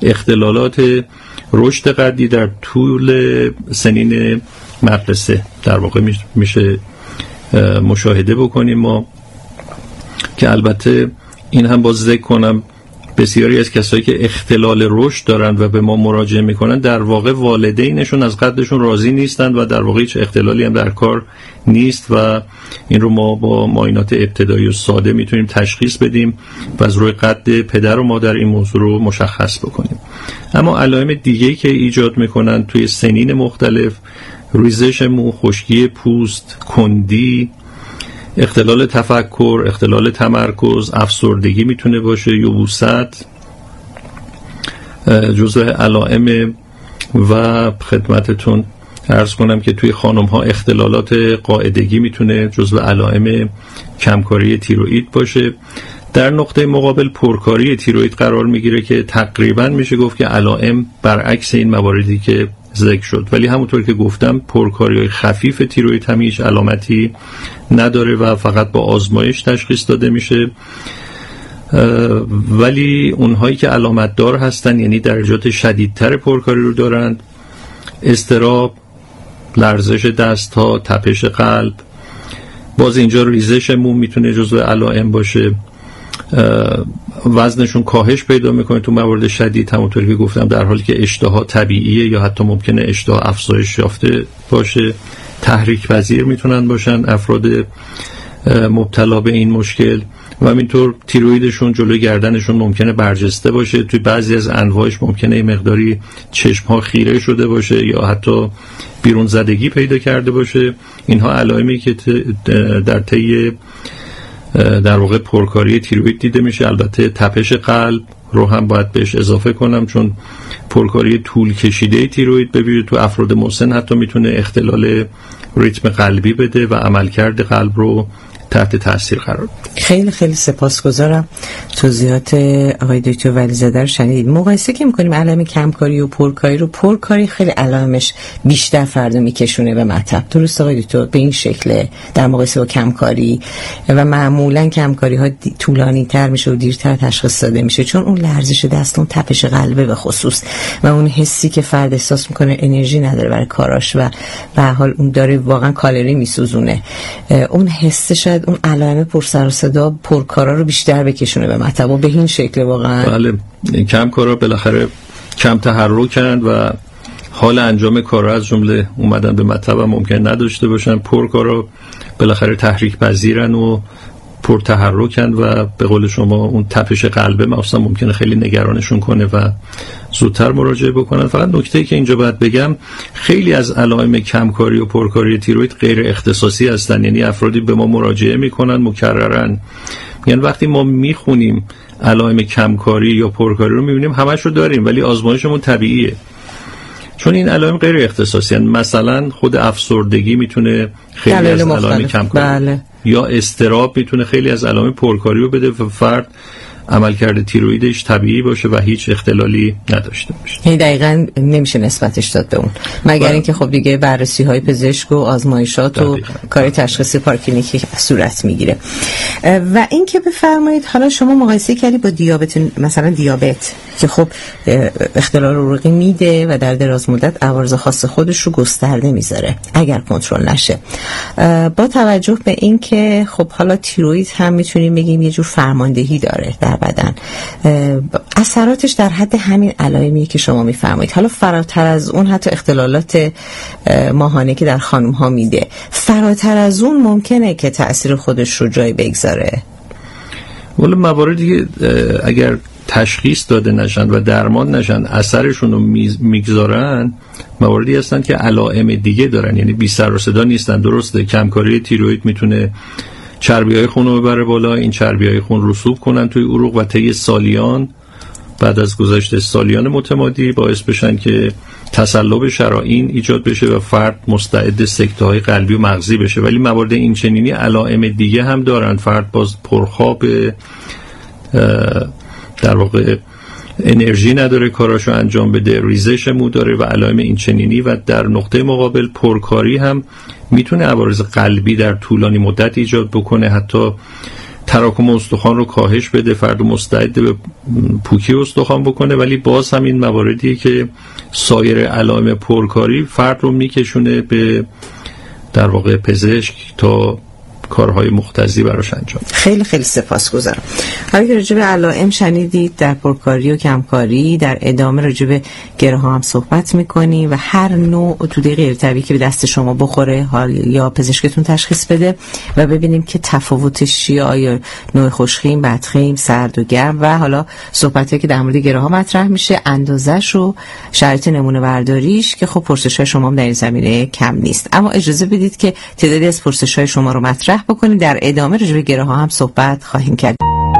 اختلالات رشد قدی در طول سنین مدرسه در واقع میشه مشاهده بکنیم ما، که البته این هم باز ذکر کنم بسیاری از کسایی که اختلال رشد دارن و به ما مراجعه میکنن در واقع والدینشون از قدشون راضی نیستن و در واقع هیچ اختلالی هم در کار نیست و این رو ما با معاینات ابتدایی و ساده میتونیم تشخیص بدیم و از روی قد پدر و مادر این موضوع رو مشخص بکنیم. اما علائم دیگه‌ای که ایجاد میکنن توی سنین مختلف، ریزش مو، خشکی پوست، کندی، اختلال تفکر، اختلال تمرکز، افسردگی میتونه باشه، یبوست جزو علائم. و خدمتتون عرض کنم که توی خانم ها اختلالات قاعدگی میتونه جزو علائم کمکاری تیروئید باشه. در نقطه مقابل پرکاری تیروئید قرار میگیره که تقریبا میشه گفت که علائم برعکس این مواردی که ذکر شد، ولی همونطور که گفتم پرکاری‌های خفیف تیروئید هم هیچ علامتی نداره و فقط با آزمایش تشخیص داده میشه. ولی اونهایی که علامت دار هستن، یعنی درجات شدیدتر پرکاری رو دارند، اضطراب، لرزش دست‌ها، تپش قلب، باز اینجا ریزش مو میتونه جزو علائم باشه، وزنشون کاهش پیدا میکنه تو موارد شدید، همونطوری که گفتم در حالی که اشتها طبیعیه یا حتی ممکنه اشتها افزایش یافته باشه، تحریک پذیر میتونن باشن افراد مبتلا به این مشکل و همینطور تیرویدشون جلوی گردنشون ممکنه برجسته باشه، توی بعضی از انواعش ممکنه مقداری چشم‌ها خیره شده باشه یا حتی بیرون زدگی پیدا کرده باشه. اینها علائمی که در طی در واقع پرکاری تیروئید دیده میشه. البته تپش قلب رو هم باید بهش اضافه کنم، چون پرکاری طول کشیده تیروئید ببینید تو افراد مسن حتی میتونه اختلال ریتم قلبی بده و عملکرد قلب رو تحت تاثیر قرار بده. خیلی خیلی سپاسگزارم. توضیحات آقای دکتر ولیزاده رو شنیدید. مقایسه که می‌کنیم علائم کمکاری و پرکاری رو، پرکاری خیلی علائمش بیشتر فرد میکشونه به مطب، درست آقای دکتر؟ به این شکل در مقایسه با کمکاری، و معمولا کمکاری ها طولانی تر میشه و دیرتر تشخیص داده میشه، چون اون لرزش دست، اون تپش قلبه به خصوص و اون حسی که فرد احساس میکنه انرژی نداره برای کاراش و به هر حال اون داره واقعا کالری میسوزونه، اون حس شاید اون علائم پر سر و صدا پرکارا رو بیشتر بکشونه به مطب و به این شکل واقعا. بله، کمکارا بالاخره کم تحرکند و حال انجام کارا از جمله اومدن به مطب هم ممکن نداشته باشن. پرکارا بالاخره تحریک پذیرن و پر تحرکن و به قول شما اون تپش قلبه مثلا ممکنه خیلی نگرانشون کنه و زودتر مراجعه بکنن. فقط نکته‌ای که اینجا باید بگم، خیلی از علائم کمکاری و پرکاری تیروئید غیر اختصاصی هستن، یعنی افرادی به ما مراجعه میکنن مکررن، یعنی وقتی ما میخونیم علائم کمکاری یا پرکاری رو میبینیم همش رو داریم ولی آزمایشمون طبیعیه، چون این علائم غیر اختصاصی هستن. مثلا خود افسردگی میتونه خیلی از علائم کمکاری یا اضطراب میتونه خیلی از علائم پرکاری رو بده و فرد عملکرد تیروئیدش طبیعی باشه و هیچ اختلالی نداشته باشه. یعنی دقیقاً نمیشه نسبتش داد به اون، مگر اینکه خب دیگه بررسی‌های پزشک و آزمایشات و کار تشخیصی پارکلینیکی صورت میگیره. و اینکه بفرمایید حالا شما مقایسه کردید با دیابت، مثلا دیابت که خب اختلال عروقی میده و در دراز مدت عوارض خاص خودش رو گسترده میذاره اگر کنترل نشه، با توجه به اینکه خب حالا تیروئید هم میتونیم بگیم یه جور فرماندهی داره در بدن، اثراتش در حد همین علائمی که شما میفرمایید، حالا فراتر از اون حتی اختلالات ماهانه که در خانم ها میده، فراتر از اون ممکنه که تأثیر خودش رو جای بگذاره؟ ولی مواردی که اگر تشخیص داده نشن و درمان نشن اثرشون رو میگذارن، مواردی هستن که علائم دیگه دارن، یعنی بی سر و صدا نیستن. درسته کمکاری تیروئید میتونه چربی‌های خون رو ببره بالا، این چربی‌های خون رسوب کنن توی عروق و طی سالیان، بعد از گذشت سالیان متمادی باعث بشن که تصلب شرائین ایجاد بشه و فرد مستعد سکته‌های قلبی و مغزی بشه. ولی موارد این چنینی علائم دیگه هم دارن، فرد باز پرخواب، در واقع انرژی نداره کاراشو انجام بده، ریزش مو داره و علائم این چنینی. و در نقطه مقابل پرکاری هم میتونه عوارض قلبی در طولانی مدت ایجاد بکنه، حتی تراکم استخوان رو کاهش بده، فرد مستعد به پوکی استخوان بکنه، ولی باز هم این مواردیه که سایر علائم پرکاری فرد رو میکشونه به در واقع پزشک تا کارهای مختزی براش انجام. خیلی خیلی سپاسگزارم. حالا که راجع به علائم شنیدید در پرکاری و کمکاری، در ادامه راجع به گره ها هم صحبت میکنی و هر نوع توده غیر طبیعی که به دست شما بخوره حال یا پزشکتون تشخیص بده و ببینیم که تفاوتش چیه، آیا نوع خوشخیم، بدخیم، سرد و گرم و حالا صحبتی که در مورد گره ها مطرح میشه، اندازش و شرایط نمونه برداریش که خب پرسش‌های شما هم در این زمینه کم نیست. اما اجازه بدید که تعدادی از پرسش‌های شما رو مطرح بکنید، در ادامه راجع به گره ها هم صحبت خواهیم کرد.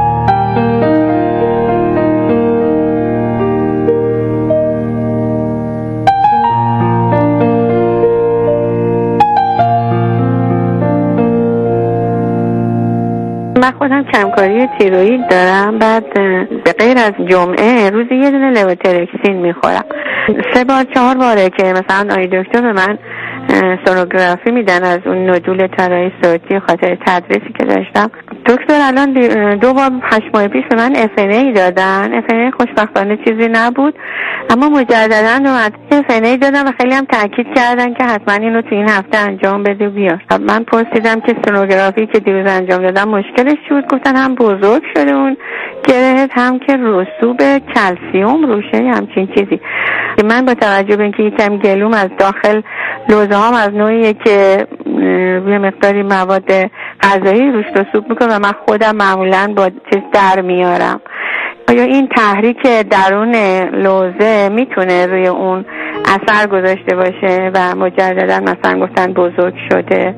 من خودم کمکاری تیروئید دارم، بعد به غیر از جمعه روزی یه دونه لوترکسین میخورم. 3 بار 4 باره که مثلا آقای دکتر به من سونوگرافی میدن از اون نودول طلایی صوتی خاطر تدریسی که داشتم. دکتر الان 2 بار 8 ماه پیش به من FNA دادن. FNA خوشبختانه چیزی نبود، اما مجددا FNA دادن و خیلی هم تاکید کردن که حتما اینو تو این هفته انجام بده و بیار. من پرسیدم که سونوگرافی که دیروز انجام دادم مشکلش چی بود؟ گفتن هم بزرگ شده اون گرهت، هم که رسوب کلسیوم روشه، همچین چیزی. من با توجه به اینکه یکم گلوم از داخل لوزه هم از نوعیه که یه مقداری مواد غذایی روش رسوب میکنه و من خودم معمولا با چیز در میارم، آیا این تحریک درون لوزه میتونه روی اون اثر گذاشته باشه و مجددا مثلا گفتن بزرگ شده؟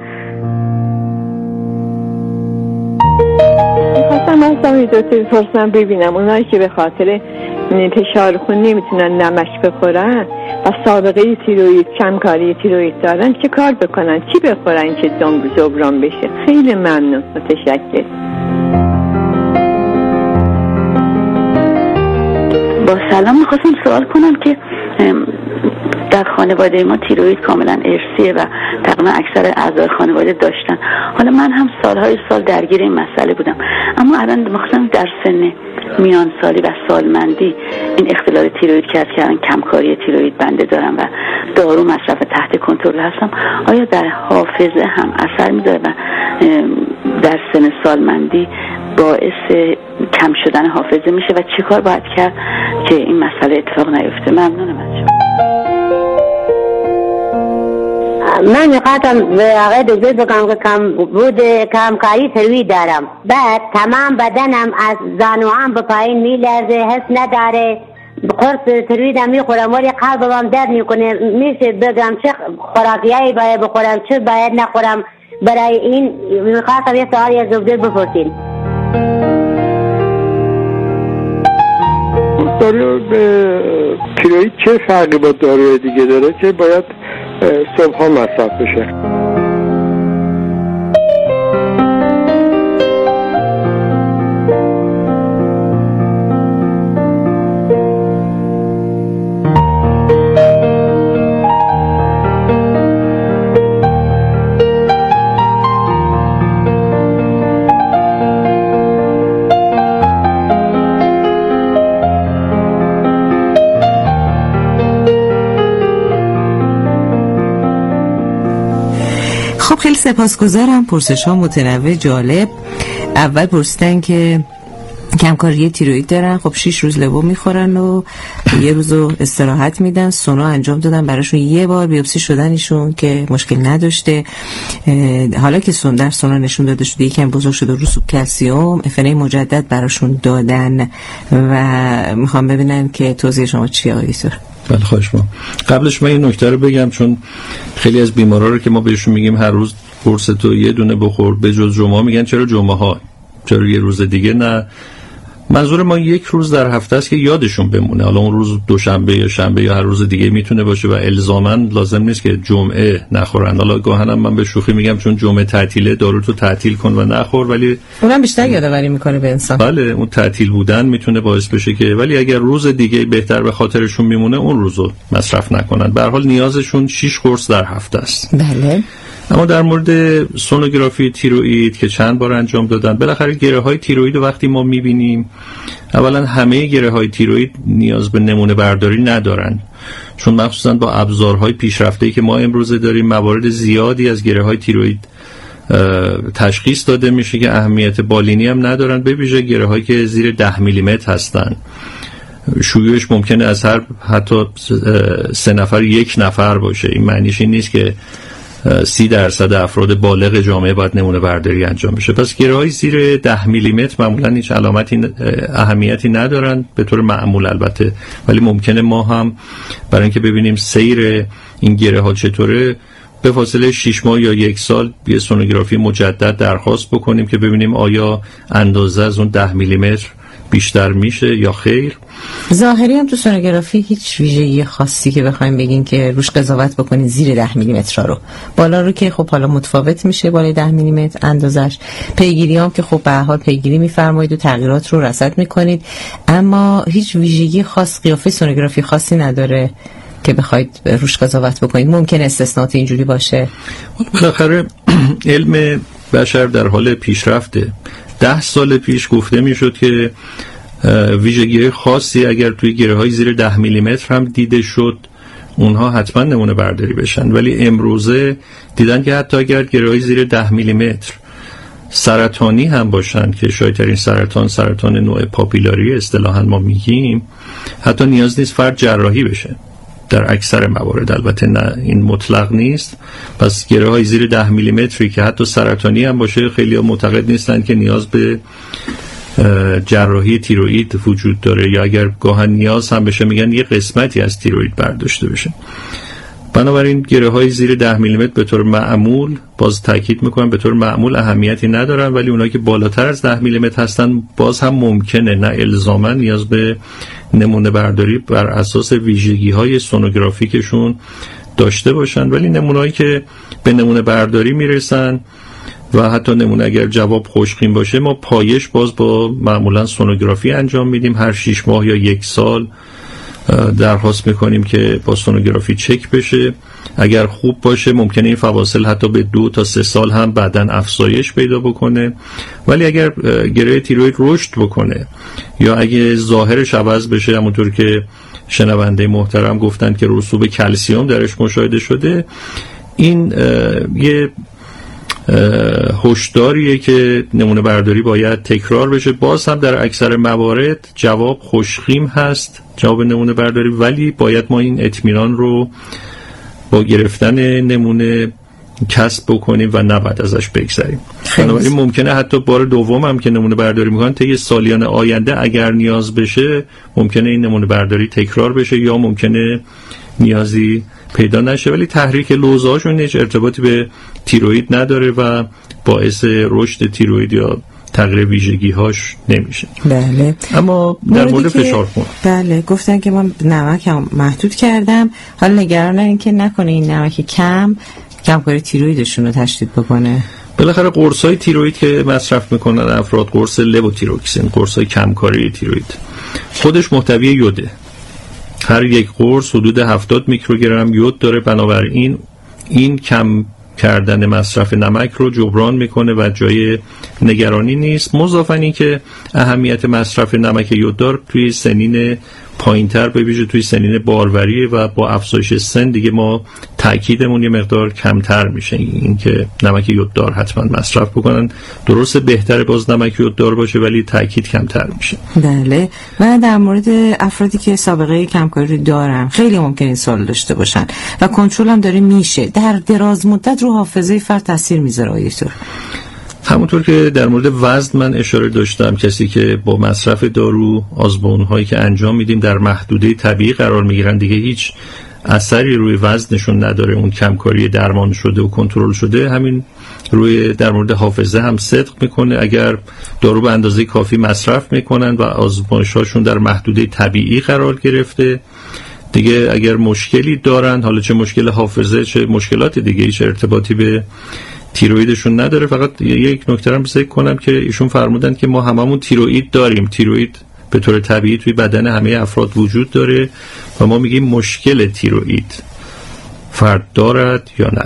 میخواستم از دامی دکتر پرسنم ببینم اونایی که به خاطر فشار خون نمیتونن نمک بخورن و سابقه تیروئید، کمکاری تیروئید دارن، چه کار بکنن؟ چی بخورن که جبران بشه؟ خیلی ممنون، متشکرم. با سلام، میخواستم سوال کنم که در خانواده ما تیروئید کاملا ارثیه و تقریبا اکثر اعضای خانواده داشتن. حالا من هم سالهای سال درگیر این مسئله بودم، اما الان مخصوصا در سن میان سالی و سالمندی این اختلال تیروئید کردن، کمکاری تیروئید بنده دارم و دارو مصرف تحت کنترل هستم. آیا در حافظه هم اثر میذاره و در سن سالمندی باعث کم شدن حافظه میشه و چه کار باید کرد که این مسئله اتفاق نیفته؟ ممنونم از شما. من میخواستم به آقای دکتر بگم که کمکاری تیروئید دارم، بعد تمام بدنم از زانوام به پایین میلرزه، حس نداره، قرص تیروئید هم میخورم ولی قلبم درد میکنه. میشه بگم چه خوراکیایی باید بخورم، چه باید نخورم؟ برای این میخواستم یه سوالی از دکتر بپرسیم. دارو تیروئید چه فرقی با داروی دیگه داره که باید صبحا مصرف بشه؟ خیلی سپاسگزارم. پرسش ها متنوع جالب. اول پرسیدن که کمکاری تیروئید دارن، خب 6 روز لبو میخورن و یه روزو استراحت میدن. سونا انجام دادن براشون، یه بار بیوپسی شدن ایشون که مشکل نداشته. حالا که در سونا نشون داده شده یکم بزرگ شده رسوب کلسیوم، FNA مجدد براشون دادن و میخوام ببینن که توضیح شما چیه آقای دکتر؟ بله خواهش می‌کنم. قبلش من این نکته رو بگم، چون خیلی از بیمارا رو که ما بهشون میگیم هر روز قرص تو یه دونه بخور به جز جمعه، میگن چرا جمعه ها، چرا یه روز دیگه نه؟ منظور ما یک روز در هفته است که یادشون بمونه. حالا اون روز دوشنبه یا شنبه یا هر روز دیگه میتونه باشه و الزاما لازم نیست که جمعه نخورن. حالا گاهن من به شوخی میگم چون جمعه تعطیله دارو تو تعطیل کن و نخور، ولی اونم بیشتر یادآوری میکنه به انسان. بله، اون تعطیل بودن میتونه باعث بشه که، ولی اگر روز دیگه بهتر به خاطرشون میمونه اون روزو مصرف نکنن. به هر حال نیازشون 6 قرص در هفته است. بله. اما در مورد سونوگرافی تیروئید که چند بار انجام دادن، بالاخره گره‌های تیروئید رو وقتی ما می‌بینیم، اولا همه گره‌های تیروئید نیاز به نمونه برداری ندارن، چون مخصوصا با ابزارهای پیشرفته‌ای که ما امروزه داریم موارد زیادی از گره‌های تیروئید تشخیص داده میشه که اهمیت بالینی هم ندارن، به ویژه گره‌هایی که زیر 10 میلیمتر هستن. شیوعش ممکنه از هر حتی 3 نفر 1 نفر باشه. این معنیش این نیست که 30% افراد بالغ جامعه باید نمونه برداری انجام بشه. پس گره‌های زیر 10 میلیمتر معمولا هیچ اهمیتی ندارن به طور معمول البته، ولی ممکنه ما هم برای اینکه ببینیم سیر این گره‌ها چطوره به فاصله 6 ماه یا 1 سال یه سونوگرافی مجدد درخواست بکنیم که ببینیم آیا اندازه از اون 10 میلیمتر بیشتر میشه یا خیر. ظاهری هم تو سونوگرافی هیچ ویژگی خاصی که بخوایم بگین که روش قضاوت بکنین زیر 10 میلیمتر رو، بالا رو که خب حالا متفاوت میشه بالای 10 میلیمتر اندازش، پیگیری هم که خب به هر حال پیگیری میفرمایید و تغییرات رو رصد میکنید، اما هیچ ویژگی خاص قیافه سونوگرافی خاصی نداره که بخواید روش قضاوت بکنید. ممکن استثناءات اینجوری باشه. بالاخره علم بشر در حال پیشرفته. 10 سال پیش گفته میشد که ویژگی خاصی اگر توی گره‌های زیر 10 میلیمتر هم دیده شد اونها حتما نمونه برداری بشن، ولی امروزه دیدن که حتی اگر گره‌های زیر 10 میلیمتر سرطانی هم باشن که شایع‌ترین سرطان نوع پاپیلاری اصطلاحاً ما میگیم، حتی نیاز نیست فرد جراحی بشه در اکثر موارد، البته نه این مطلق نیست. پس گره‌های زیر 10 میلیمتری که حتی سرطانی هم باشه خیلی ها معتقد نیستن که نیاز به جراحی تیروئید وجود داره، یا اگر گاهن نیاز هم بشه میگن یه قسمتی از تیروئید برداشته بشه. بنابراین گره‌های زیر 10 میلیمتر به طور معمول، باز تاکید میکنم به طور معمول اهمیتی ندارن، ولی اونایی که بالاتر از 10 میلیمتر هستن باز هم ممکنه نه الزاما نیاز به نمونه برداری بر اساس ویژگی‌های سونوگرافیکشون داشته باشن، ولی نمونه‌ای که به نمونه برداری میرسن و حتی نمونه اگر جواب خوشخیم باشه ما پایش باز با معمولا سونوگرافی انجام میدیم. هر 6 ماه یا 1 سال درخواست میکنیم که با سونوگرافی چک بشه. اگر خوب باشه ممکنه این فواصل حتی به 2 تا 3 سال هم بعداً افزایش پیدا بکنه، ولی اگر گره تیروئید رشد بکنه یا اگه ظاهرش عوض بشه، همونطور که شنونده محترم گفتن که رسوب کلسیم درش مشاهده شده، این یه هشداریه که نمونه برداری باید تکرار بشه. باز هم در اکثر موارد جواب خوشخیم هست، جواب نمونه برداری، ولی باید ما این اطمینان رو با گرفتن نمونه کسب بکنیم و نباید ازش بگذریم. بنابراین ممکنه حتی بار دوم هم که نمونه برداری میکنن طی سالیان آینده اگر نیاز بشه ممکنه این نمونه برداری تکرار بشه یا ممکنه نیازی پیدا نشه، ولی تحریک لوزهاشون هیچ ارتباطی به تیروئید نداره و باعث رشد تیروئید یا تغییر ویژگی‌هاش نمیشه. بله. اما در مورد فشار خون، بله گفتن که من نمک محدود کردم، حالا نگران این که نکنه این نمک کمکاری تیروئیدشون رو تشدید بکنه. بالاخره قرص‌های تیروئید که مصرف میکنن افراد، قرص لووتیروکسین، قرص‌های کمکاری تیروئید، خودش محتوی یوده. هر یک قرص حدود 70 میکروگرم یود داره، بنابراین این کم کردن مصرف نمک رو جبران میکنه و جای نگرانی نیست. مضافاً این که اهمیت مصرف نمک یوددار توی سنین پایینتر، به ویژه توی سنین باروری و با افزایش سن دیگه ما تاکیدمون یه مقدار کمتر میشه، این که نمک یوددار حتما مصرف بکنن. درسته بهتره باز نمک یوددار باشه ولی تاکید کمتر میشه. بله. و در مورد افرادی که سابقه کمکاری دارن خیلی ممکنه این سوال داشته باشن و کنترل هم داره میشه، در دراز مدت رو حافظه فرد تاثیر میذاره آیتور؟ همونطور که در مورد وزن من اشاره داشتم، کسی که با مصرف دارو آزمون‌هایی که انجام میدیم در محدوده طبیعی قرار میگیرن دیگه هیچ اثری روی وزنشون نداره، اون کمکاری درمان شده و کنترل شده. همین روی در مورد حافظه هم صدق میکنه. اگر دارو به اندازه کافی مصرف میکنن و آزمایش‌هاشون در محدوده طبیعی قرار گرفته، دیگه اگر مشکلی دارن، حالا چه مشکل حافظه چه مشکلات دیگه، هیچ ارتباطی به تیروئیدشون نداره. فقط یک نکته هم ذکر کنم که ایشون فرمودن که ما هممون تیروئید داریم. تیروئید به طور طبیعی توی بدن همه افراد وجود داره و ما میگیم مشکل تیروئید فرد دارد یا ندارد.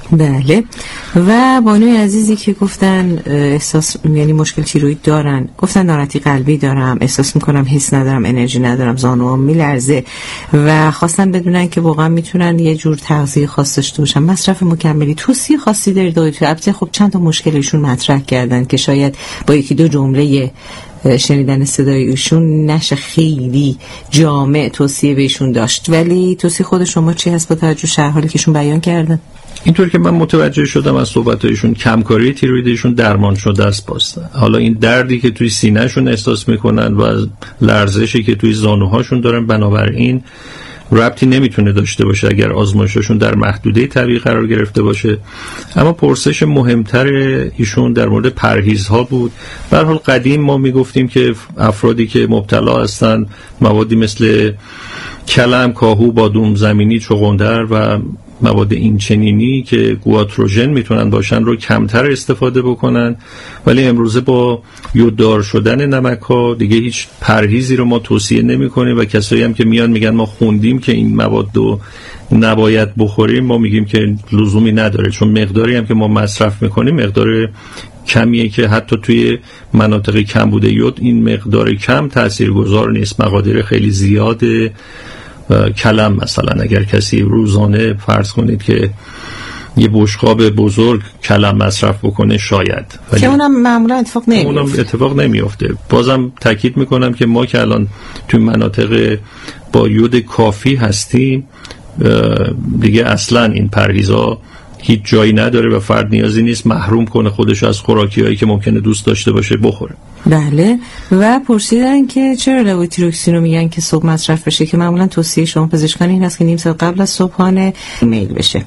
بله. و بانوی عزیزی که گفتن احساس یعنی مشکل تیروئید دارن، گفتن ناراحتی قلبی دارم، احساس میکنم حس ندارم، انرژی ندارم، زانوام میلرزه و خواستن بدونن که واقعا میتونن یه جور تغذیه خاص داشته باشن، مصرف مکملی، توصیه خاصی دارید آقای دکتر؟ البته خب چند تا مشکلشون مطرح کردن که شاید با یکی دو جمله شنیدن صدای ایشون نشه خیلی جامع توصیه بهشون داشت، ولی توصیه خود شما چی هست با توجه شرح حالی که ایشون بیان کردن؟ اینطور که من متوجه شدم از صحبتایشون کمکاری تیرویدشون درمان شده است. باست حالا این دردی که توی سینه‌شون احساس میکنن و لرزشی که توی زانوهاشون دارن بنابراین ربطی نمیتونه داشته باشه اگر آزمایششون در محدوده طبیعی قرار گرفته باشه. اما پرسش مهمتر ایشون در مورد پرهیزها بود. به هر حال قدیم ما میگفتیم که افرادی که مبتلا هستن موادی مثل کلم، کاهو، بادوم زمینی، چغندر و مواد اینچنینی که گواتروژن میتونن باشن رو کمتر استفاده بکنن، ولی امروزه با یوددار شدن نمک ها دیگه هیچ پرهیزی رو ما توصیه نمی کنیم و کسایی هم که میان میگن ما خوندیم که این مواد رو نباید بخوریم، ما میگیم که لزومی نداره، چون مقداری هم که ما مصرف میکنیم مقدار کمیه که حتی توی مناطق کم بوده یود این مقدار کم تاثیرگذار نیست. مقادیر خیلی زیاده. کلم مثلا اگر کسی روزانه فرض کنید که یه بشقاب بزرگ کلم مصرف بکنه شاید، که اونم معمولا اتفاق نمیفته. بازم تاکید میکنم که ما که الان توی مناطق با یود کافی هستیم دیگه اصلا این پرهیزها هیچ جایی نداره و فرد نیازی نیست محروم کنه خودش از خوراکی‌هایی که ممکنه دوست داشته باشه بخوره. بله. و پرسیدن که چرا لوتیروکسین رو میگن که صبح مصرف بشه، که معمولا توصیه شما پزشکان این هست که نیم ساعت قبل از صبحانه میل بشه.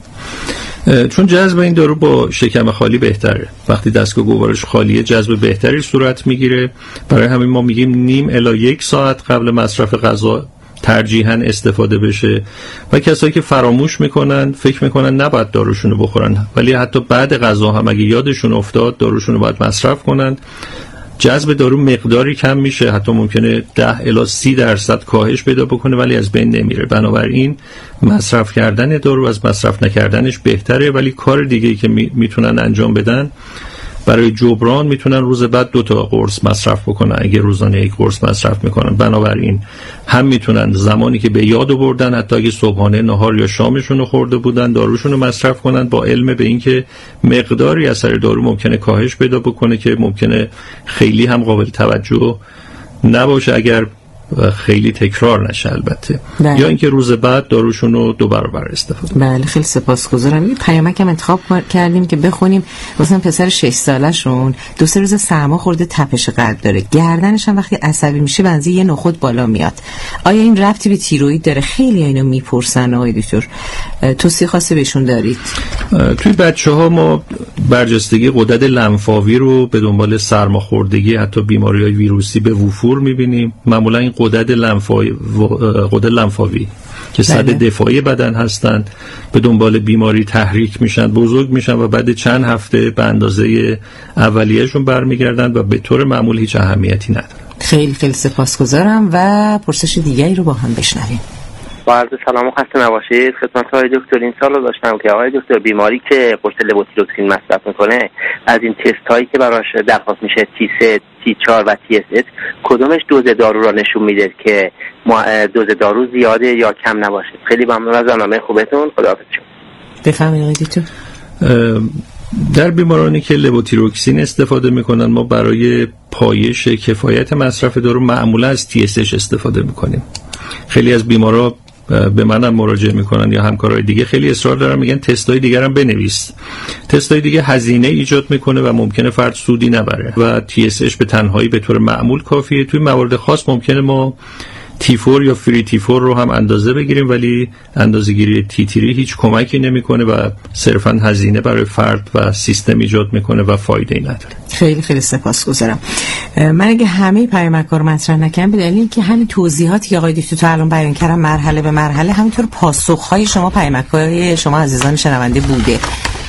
چون جذب این دارو با شکم خالی بهتره. وقتی دستگاه گوارش خالیه جذب بهتری صورت میگیره، برای همین ما میگیم نیم الی 1 ساعت قبل مصرف غذا ترجیحاً استفاده بشه. و کسایی که فراموش میکنن فکر میکنن نباید داروشونو بخورن، ولی حتی بعد غذا هم اگه یادشون افتاد داروشونو باید مصرف کنن. جذب دارو مقداری کم میشه، حتی ممکنه 10 الی 30% کاهش پیدا بکنه ولی از بین نمیره. بنابراین مصرف کردن دارو از مصرف نکردنش بهتره، ولی کار دیگه‌ای که میتونن انجام بدن برای جبران میتونن روز بعد 2 تا قرص مصرف بکنن اگه روزانه 1 قرص مصرف میکنن. بنابراین هم میتونن زمانی که به یاد آوردن حتی اگه صبحانه، نهار یا شامشون رو خورده بودن داروشون رو مصرف کنن، با علم به این که مقداری اثر دارو ممکنه کاهش پیدا بکنه که ممکنه خیلی هم قابل توجه نباشه اگر خیلی تکرار نشه البته. بله. یا اینکه روز بعد داروشون رو 2 برابر استفاده. بله خیلی سپاسگزارم. یه پیامک هم انتخاب کردیم که بخونیم. مثلا پسر 6 سالشون 2-3 روز سرما خورده، تپش قلب داره، گردنش هم وقتی عصبی میشه بنزی یه نخود بالا میاد. آیا این ربطی به تیروئید داره؟ خیلی اینو میپرسن آقای دکتر، توصیه خاصی بهشون دارید؟ توی بچه‌ها ما برجستگی غدد لنفاوی رو به دنبال سرماخوردگی حتی بیماری‌های ویروسی به وفور می‌بینیم. معمولا این غدد لنفاوی که سد دفاعی بدن هستند به دنبال بیماری تحریک میشن، بزرگ میشن و بعد چند هفته به اندازه اولیه‌شون برمیگردن و به طور معمول هیچ اهمیتی نداره. خیلی خیلی سپاسگزارم و پرسش دیگری رو با هم بشنویم. با عرض سلام و خسته نباشید خدمت آقای دکتر. این سال رو داشتم که آقای دکتر بیماری که قرص لوتیروکسین مصرف میکنه از این تست هایی که براش درخواست میشه T3 T4 و TSH کدومش دوز دارو را نشون میده که دوز دارو زیاده یا کم نباشه؟ خیلی ممنون از برنامه خوبتون. خداحافظ. بفرمایید آقای دکتر. در بیمارانی که لوتیروکسین استفاده میکنن ما برای پایش کفایت مصرف دارو معمولا از TSH استفاده میکنیم. خیلی از بیمارا به منم مراجعه میکنن یا همکارای دیگه خیلی اصرار دارن میگن تستای دیگر هم بنویس. تستای دیگه هزینه ایجاد میکنه و ممکنه فرد سودی نبره و TSH به تنهایی به طور معمول کافیه. توی موارد خاص ممکنه ما T4 یا فری T4 رو هم اندازه بگیریم ولی اندازه‌گیری T3 هیچ کمکی نمیکنه و صرفاً هزینه برای فرد و سیستم ایجاد میکنه و فایده ای نداره. خیلی خیلی سپاسگزارم. من اگه همه پیامک‌ها رو مطرح نکنم به دلیل اینکه همین توضیحاتی که آقای دکتر الان بیان کردن مرحله به مرحله همینطور پاسخ‌های شما پیامک‌های شما عزیزان شنونده بوده.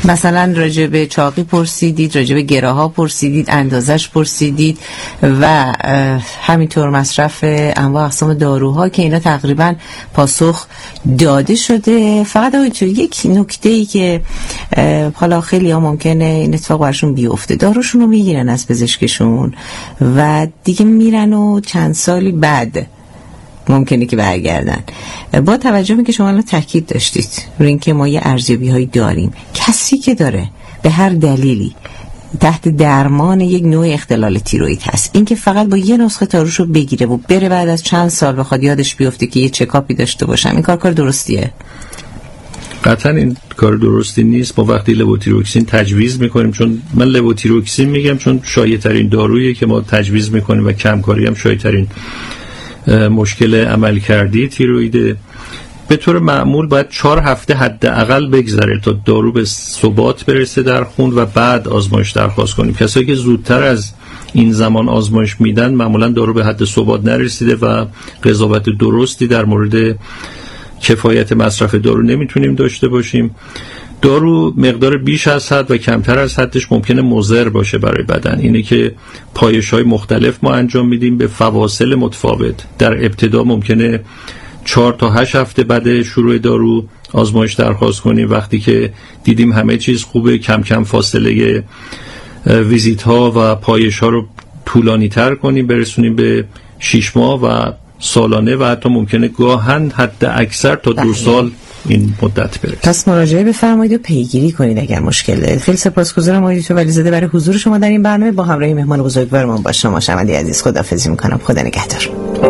مثلا راجع به چاقی پرسیدید، راجع به گراها پرسیدید، اندازش پرسیدید و همینطور مصرف انواع اقسام داروها که اینا تقریبا پاسخ داده شده. فقط یک نکته‌ای که حالا خیلی ها ممکنه این اتفاق برشون بیفته، داروشون رو میگیرن از پزشکشون و دیگه میرن و چند سالی بعد ممکنه که برگردن. با توجه به که شما الان تاکید داشتید روی اینکه ما یه ارزیابی‌هایی داریم، کسی که داره به هر دلیلی تحت درمان یک نوع اختلال تیروئید هست، این که فقط با یه نسخه داروشو بگیره و بره بعد از چند سال بخواد یادش بیفته که یه چکاپی داشته باشم، این کار درستیه؟ قطعا این کار درستی نیست. ما وقتی لووتیروکسین تجویز میکنیم، چون من لووتیروکسین میگم چون شایع‌ترین دارویی که ما تجویز میکنیم و کمکاری هم شایع‌ترین مشکل عملکردی تیروئید، به طور معمول باید 4 هفته حداقل بگذره تا دارو به ثبات برسه در خون و بعد آزمایش درخواست کنیم. کسایی که زودتر از این زمان آزمایش میدن معمولا دارو به حد ثبات نرسیده و قضاوت درستی در مورد کفایت مصرف دارو نمیتونیم داشته باشیم. دارو مقدار بیش از حد و کمتر از حدش ممکنه مضر باشه برای بدن. اینه که پایش‌های مختلف ما انجام میدیم به فواصل متفاوت. در ابتدا ممکنه 4 تا 8 هفته بعد شروع دارو آزمایش درخواست کنیم. وقتی که دیدیم همه چیز خوبه، کم کم فاصله ویزیت ها و پایش ها رو طولانی تر کنیم، برسونیم به 6 ماه و سالانه و حتی ممکنه گاهن حد اکثر تا 2 سال این مدت برسه. پس مراجعه بفرمایید و پیگیری کنید اگر مشکل دارید. خیلی سپاسگزارم آقای دکتر ولیزاده برای حضور شما در این برنامه. با همراهی مهمان بزرگوارمون با شما شنونده عزیز خداحافظی میکنم. خدا نگهدار.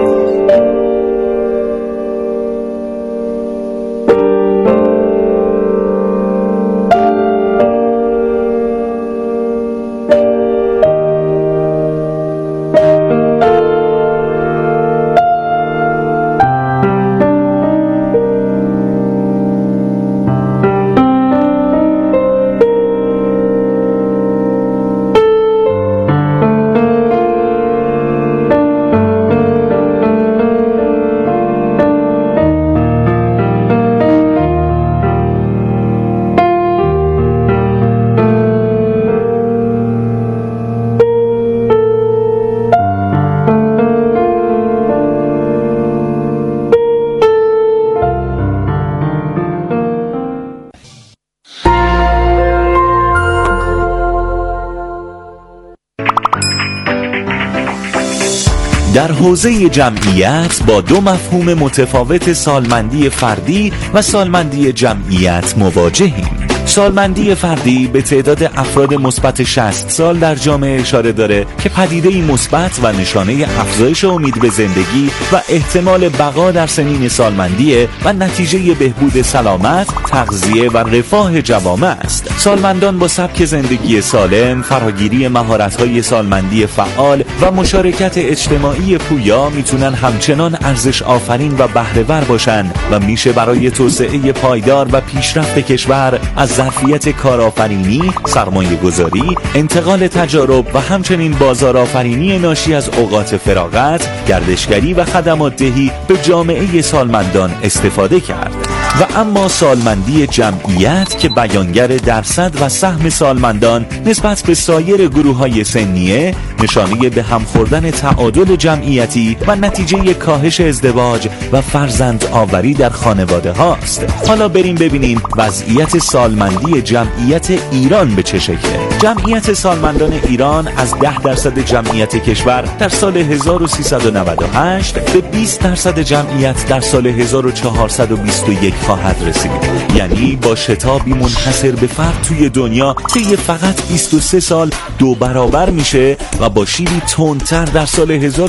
در حوزه جمعیت با 2 مفهوم متفاوت سالمندی فردی و سالمندی جمعیت مواجهیم. سالمندی فردی به تعداد افراد مثبت 60 سال در جامعه اشاره داره که پدیده‌ای مثبت و نشانه افزایش امید به زندگی و احتمال بقا در سنین سالمندیه و نتیجه بهبود سلامت، تغذیه و رفاه جوامع است. سالمندان با سبک زندگی سالم، فراگیری مهارت‌های سالمندی فعال و مشارکت اجتماعی پویا میتونن همچنان ارزش آفرین و بهره‌ور باشن و میشه برای توسعه پایدار و پیشرفت کشور از ظرفیت کارآفرینی، سرمایه‌گذاری، انتقال تجارب و همچنین بازارآفرینی ناشی از اوقات فراغت، گردشگری و خدمات دهی به جامعه سالمندان استفاده کرد. و اما سالمندی جمعیت که بیانگر درصد و سهم سالمندان نسبت به سایر گروه‌های سنیه، نشانه به هم خوردن تعادل جمعیتی و نتیجه کاهش ازدواج و فرزند آوری در خانواده هاست. حالا بریم ببینیم وضعیت سالمندی جمعیت ایران به چه شکله. جمعیت سالمندان ایران از 10% جمعیت کشور در سال 1398 به 20% جمعیت در سال 1421 خواهد رسید. یعنی با شتابی منحصر به فرد توی دنیا طی فقط 23 سال 2 برابر میشه و با شیبی تندتر در سال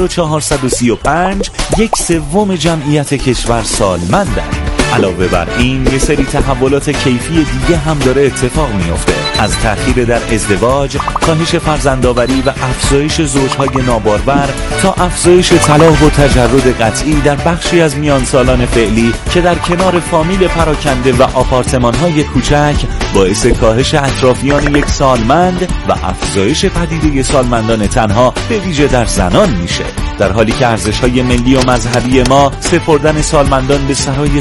1435 1/3 جمعیت کشور سالمندن. علاوه بر این یه سری تحولات کیفی دیگه هم داره اتفاق میفته، از تأخیر در ازدواج، کاهش فرزندآوری و افزایش زوجهای نابارور تا افزایش طلاق و تجرد قطعی در بخشی از میان سالان فعلی که در کنار فامیل پراکنده و آپارتمان‌های کوچک باعث کاهش اطرافیان یک سالمند و افزایش پدیده سالمندان تنها به ویژه در زنان میشه، در حالی که ارزش‌های ملی و مذهبی ما سپردن سالمندان به سرای سالمندان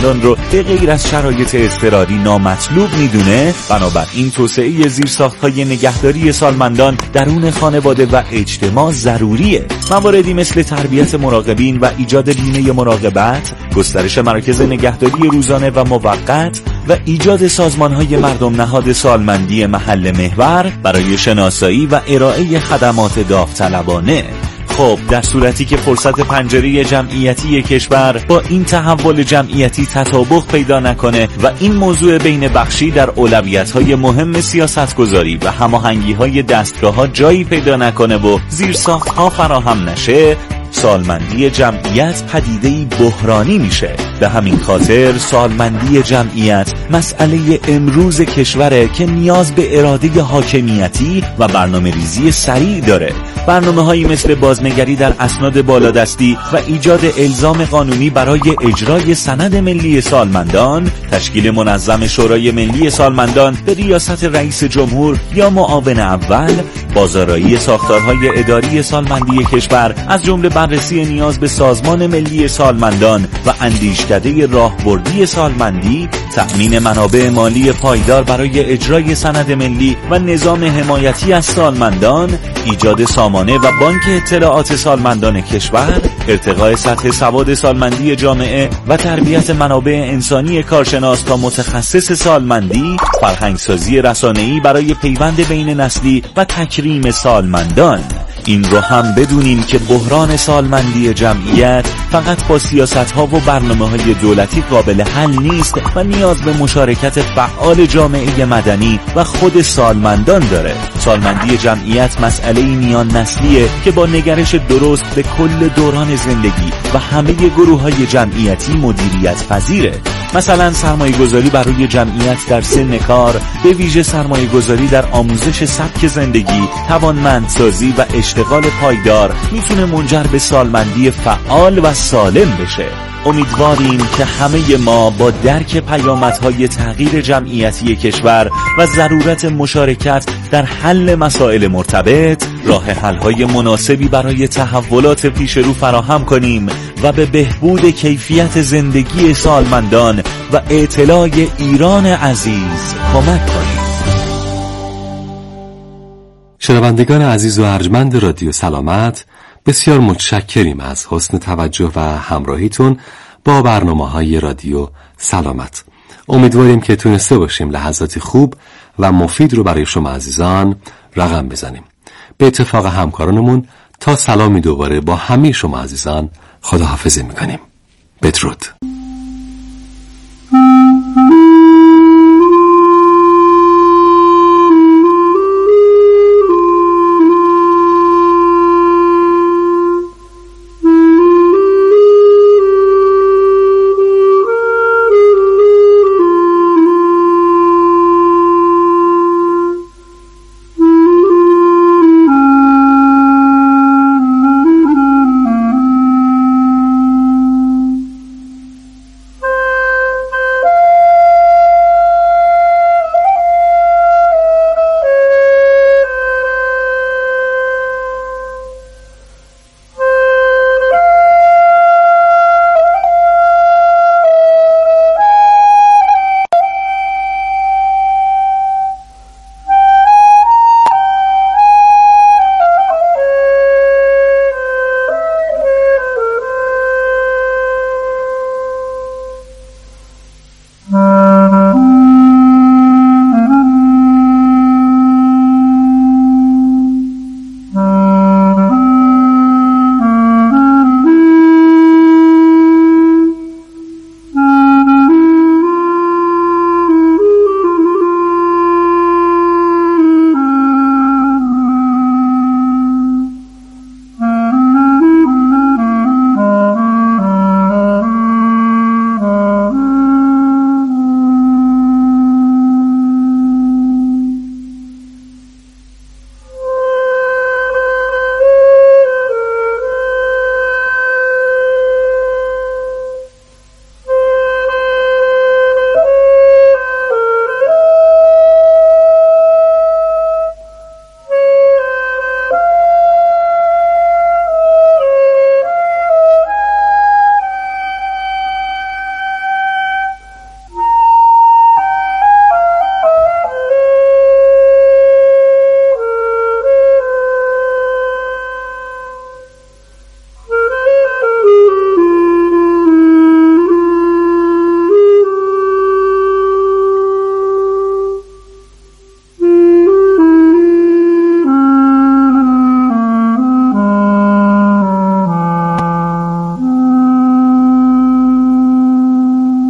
سالمندان رو به غیر از شرایط اضطراری نامطلوب میدونه، بنابراین توسعه زیرساخت‌های نگهداری سالمندان درون خانواده و اجتماع ضروریه. مواردی مثل تربیت مراقبین و ایجاد بیمه مراقبت، گسترش مراکز نگهداری روزانه و موقت و ایجاد سازمان‌های مردم نهاد سالمندی محل محور برای شناسایی و ارائه خدمات داوطلبانه. خب در صورتی که فرصت پنجره جمعیتی کشور با این تحول جمعیتی تطابق پیدا نکنه و این موضوع بین بخشی در اولویت‌های مهم سیاستگذاری و هماهنگی‌های دستگاه‌ها جایی پیدا نکنه و زیرساخت‌ها فراهم نشه، سالمندی جمعیت پدیده‌ای بحرانی میشه. به همین خاطر سالمندی جمعیت مسئله امروز کشوره که نیاز به اراده حاکمیتی و برنامه‌ریزی سریع داره. برنامه‌هایی مثل بازنگری در اسناد بالادستی و ایجاد الزام قانونی برای اجرای سند ملی سالمندان، تشکیل منظم شورای ملی سالمندان به ریاست رئیس جمهور یا معاون اول، بازآرایی ساختارهای اداری سالمندی کشور از جمله بررسی نیاز به سازمان ملی سالمندان و اندیشکده راهبردی سالمندی، تأمین منابع مالی پایدار برای اجرای سند ملی و نظام حمایتی از سالمندان، ایجاد سامانه و بانک اطلاعات سالمندان کشور، ارتقاء سطح سواد سالمندی جامعه و تربیت منابع انسانی کارشناس تا متخصص سالمندی، فرهنگسازی رسانه‌ای برای پیوند بین نسلی و تکریم سالمندان. این رو هم بدونیم که بحران سالمندی جمعیت فقط با سیاست‌ها و برنامه‌های دولتی قابل حل نیست و نیاز به مشارکت فعال جامعه مدنی و خود سالمندان داره. سالمندی جمعیت مسئله میان نسلیه که با نگرش درست به کل دوران زندگی و همه گروه‌های جمعیتی مدیریت پذیره. مثلا سرمایه‌گذاری بر روی جمعیت در سن کار، به ویژه سرمایه‌گذاری در آموزش سبک زندگی، توانمندسازی و اشتغال پایدار میتونه منجر به سالمندی فعال و سالم بشه. امیدواریم که همه ما با درک پیامدهای تغییر جمعیتی کشور و ضرورت مشارکت در حل مسائل مرتبط، راه حل‌های مناسبی برای تحولات پیش رو فراهم کنیم و به بهبود کیفیت زندگی سالمندان و اطلاع ایران عزیز کمک کنیم. شنوندگان عزیز و ارجمند رادیو سلامت، بسیار متشکریم از حسن توجه و همراهیتون با برنامه‌های رادیو سلامت. امیدواریم که تونسته باشیم لحظات خوب و مفید رو برای شما عزیزان رقم بزنیم. به اتفاق همکارانمون تا سلامی دوباره با همه شما عزیزان خداحافظی میکنیم. بدرود.